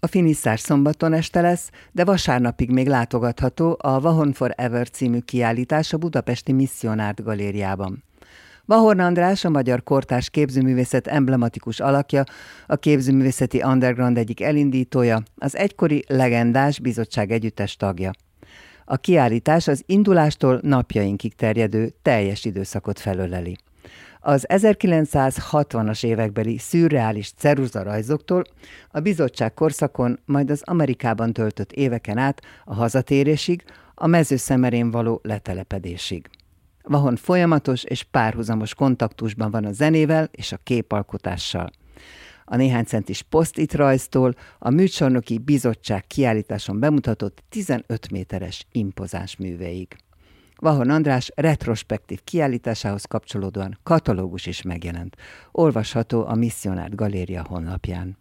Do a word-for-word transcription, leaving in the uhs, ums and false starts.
A finiszár szombaton este lesz, de vasárnapig még látogatható a Vahorn Forever című kiállítás a budapesti Missionárt galériában. Vahorn András, a magyar kortárs képzőművészet emblematikus alakja, a képzőművészeti underground egyik elindítója, az egykori legendás bizottság együttes tagja. A kiállítás az indulástól napjainkig terjedő teljes időszakot felöleli. Az ezerkilencszázhatvanas évekbeli szürreális ceruzarajzoktól a bizottság korszakon, majd az Amerikában töltött éveken át a hazatérésig, a Mezőszemerén való letelepedésig. Vahorn folyamatos és párhuzamos kontaktusban van a zenével és a képalkotással. A néhány centis post-it rajztól a műcsarnoki bizottság kiállításon bemutatott tizenöt méteres impozáns műveig. Vahorn András retrospektív kiállításához kapcsolódóan katalógus is megjelent. Olvasható a Missionárt Galéria honlapján.